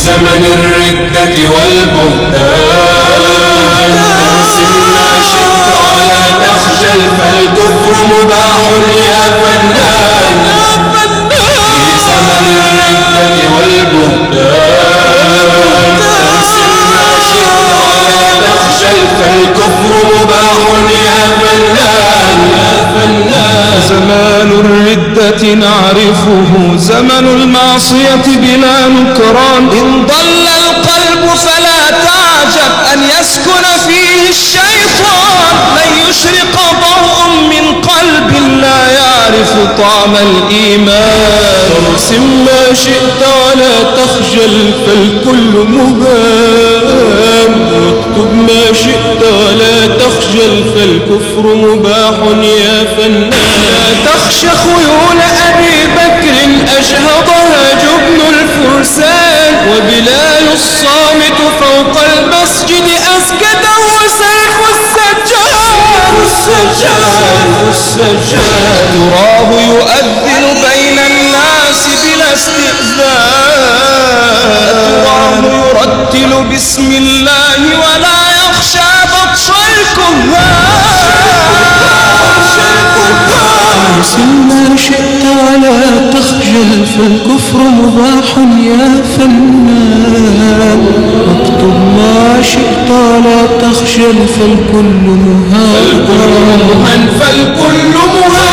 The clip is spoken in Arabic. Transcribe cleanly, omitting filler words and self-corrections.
زمن الردة والبهتان ارسم ما شئت ولا تخجل فالكفر مباح يا فنان في زمن الردة والبهتان ارسم ما شئت ولا تخجل فالكفر مباح يا فنان زمان الردة نعرفه زمن المعصية بلا نكران إن ضل القلب فلا تعجب أن يسكن فيه الشيطان لن يشرق ضوء من قلب لا يعرف طعم الإيمان ارسم ما شئت ولا تخجل فالكل مبان واكتب ما شئت ولا تخجل فالكفر مباح يا فنان لا تخشى خيول أبي بكر أجهضها جبن الفرسان وبلال الصامت فوق المسجد أسكته سيف السجاد تراه يؤذن بين الناس بلا استئذان تراه يرتل بسم الله ولا يخشى بطش ارسم ما شئت ولا تخجل فالكفر مباح يا فنان واكتب ما شئت ولا تخجل فالكل مهان فالكل مهان